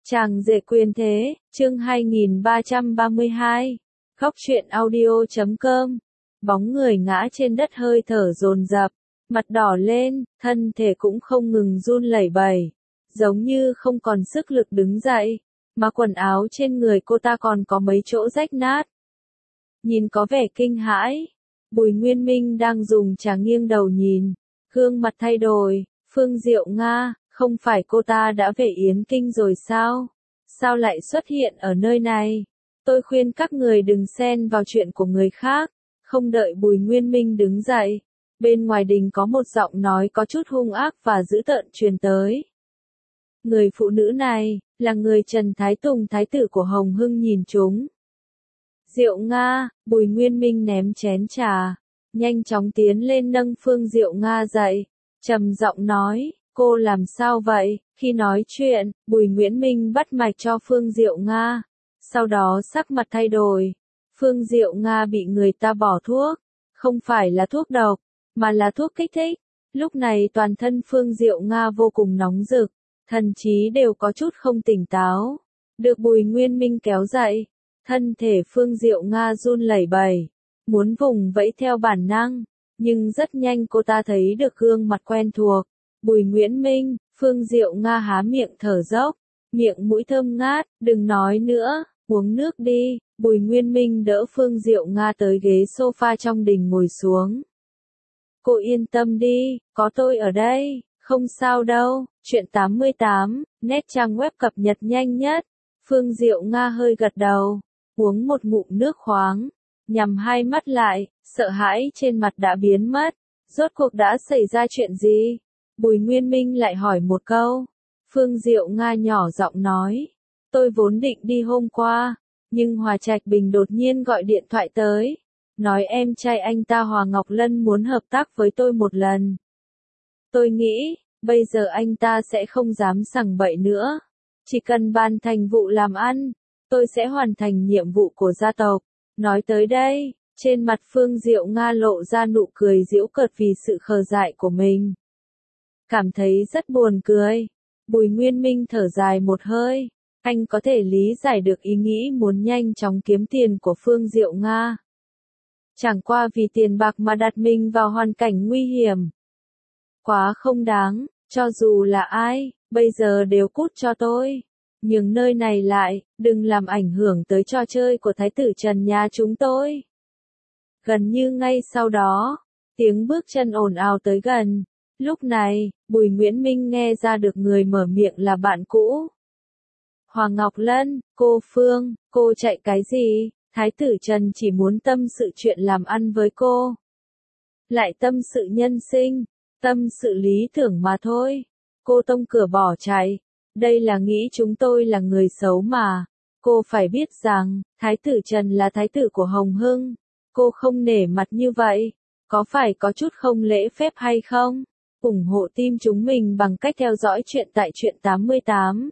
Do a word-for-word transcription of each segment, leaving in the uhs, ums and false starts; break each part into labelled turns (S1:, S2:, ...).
S1: Chàng rể quyền thế, chương hai nghìn ba trăm ba mươi hai. Góc truyện audio chấm com. Bóng người ngã trên đất hơi thở dồn dập, mặt đỏ lên, thân thể cũng không ngừng run lẩy bẩy, giống như không còn sức lực đứng dậy, mà quần áo trên người cô ta còn có mấy chỗ rách nát. Nhìn có vẻ kinh hãi, Bùi Nguyên Minh đang dùng trà nghiêng đầu nhìn, gương mặt thay đổi. Phương Diệu Nga, không phải cô ta đã về Yến Kinh rồi sao? Sao lại xuất hiện ở nơi này? Tôi khuyên các người đừng xen vào chuyện của người khác. Không đợi Bùi Nguyên Minh đứng dậy, bên ngoài đình có một giọng nói có chút hung ác và dữ tợn truyền tới. Người phụ nữ này, là người Trần Thái Tùng thái tử của Hồng Hưng nhìn chúng. Diệu Nga, Bùi Nguyên Minh ném chén trà, nhanh chóng tiến lên nâng Phương Diệu Nga dậy, trầm giọng nói, cô làm sao vậy? Khi nói chuyện, Bùi Nguyễn Minh bắt mạch cho Phương Diệu Nga, sau đó sắc mặt thay đổi. Phương Diệu Nga bị người ta bỏ thuốc, không phải là thuốc độc, mà là thuốc kích thích. Lúc này toàn thân Phương Diệu Nga vô cùng nóng rực, thần trí đều có chút không tỉnh táo. Được Bùi Nguyên Minh kéo dậy, thân thể Phương Diệu Nga run lẩy bẩy, muốn vùng vẫy theo bản năng, nhưng rất nhanh cô ta thấy được gương mặt quen thuộc. Bùi Nguyễn Minh. Phương Diệu Nga há miệng thở dốc, miệng mũi thơm ngát, đừng nói nữa, uống nước đi. Bùi Nguyên Minh đỡ Phương Diệu Nga tới ghế sofa trong đình ngồi xuống. Cô yên tâm đi, có tôi ở đây, không sao đâu. Chuyện tám mươi tám, net trang web cập nhật nhanh nhất. Phương Diệu Nga hơi gật đầu, uống một ngụm nước khoáng, nhắm hai mắt lại, sợ hãi trên mặt đã biến mất. Rốt cuộc đã xảy ra chuyện gì? Bùi Nguyên Minh lại hỏi một câu. Phương Diệu Nga nhỏ giọng nói, tôi vốn định đi hôm qua, nhưng Hòa Trạch Bình đột nhiên gọi điện thoại tới, nói em trai anh ta Hòa Ngọc Lân muốn hợp tác với tôi một lần. Tôi nghĩ, bây giờ anh ta sẽ không dám sằng bậy nữa, chỉ cần ban thành vụ làm ăn, tôi sẽ hoàn thành nhiệm vụ của gia tộc. Nói tới đây, trên mặt Phương Diệu Nga lộ ra nụ cười giễu cợt vì sự khờ dại của mình. Cảm thấy rất buồn cười. Bùi Nguyên Minh thở dài một hơi, anh có thể lý giải được ý nghĩ muốn nhanh chóng kiếm tiền của Phương Diệu Nga. Chẳng qua vì tiền bạc mà đặt mình vào hoàn cảnh nguy hiểm. Quá không đáng, cho dù là ai, bây giờ đều cút cho tôi. Nhưng nơi này lại, đừng làm ảnh hưởng tới trò chơi của Thái tử Trần nhà chúng tôi. Gần như ngay sau đó, tiếng bước chân ồn ào tới gần. Lúc này, Bùi Nguyễn Minh nghe ra được người mở miệng là bạn cũ. Hoàng Ngọc Lân, cô Phương, cô chạy cái gì? Thái tử Trần chỉ muốn tâm sự chuyện làm ăn với cô. Lại tâm sự nhân sinh, tâm sự lý tưởng mà thôi. Cô tông cửa bỏ chạy. Đây là nghĩ chúng tôi là người xấu mà. Cô phải biết rằng, Thái tử Trần là thái tử của Hồng Hưng. Cô không nể mặt như vậy, có phải có chút không lễ phép hay không? Ủng hộ team chúng mình bằng cách theo dõi chuyện tại truyện tám mươi tám.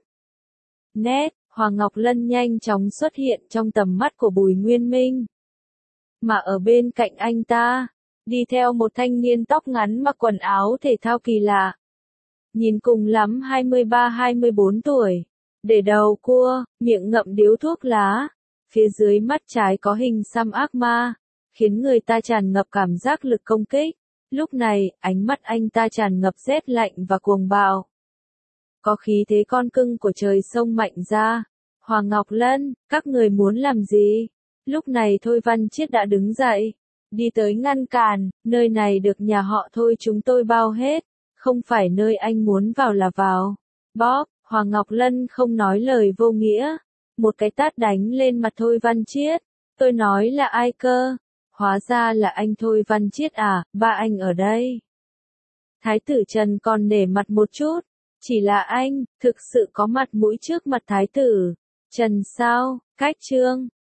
S1: Net, Hoàng Ngọc Lân nhanh chóng xuất hiện trong tầm mắt của Bùi Nguyên Minh. Mà ở bên cạnh anh ta, đi theo một thanh niên tóc ngắn mặc quần áo thể thao kỳ lạ. Nhìn cùng lắm hai mươi ba hai mươi bốn tuổi, để đầu cua, miệng ngậm điếu thuốc lá, phía dưới mắt trái có hình xăm ác ma, khiến người ta tràn ngập cảm giác lực công kích. Lúc này, ánh mắt anh ta tràn ngập rét lạnh và cuồng bạo. Có khí thế con cưng của trời sông mạnh ra. Hoàng Ngọc Lân, các người muốn làm gì? Lúc này Thôi Văn Chiết đã đứng dậy, đi tới ngăn cản, nơi này được nhà họ Thôi chúng tôi bao hết, không phải nơi anh muốn vào là vào. Bóp, Hoàng Ngọc Lân không nói lời vô nghĩa, một cái tát đánh lên mặt Thôi Văn Chiết. Tôi nói là ai cơ? Hóa ra là anh Thôi Văn Chiết à, ba anh ở đây. Thái tử Trần còn nể mặt một chút, chỉ là anh, thực sự có mặt mũi trước mặt Thái tử Trần sao? Cách chương,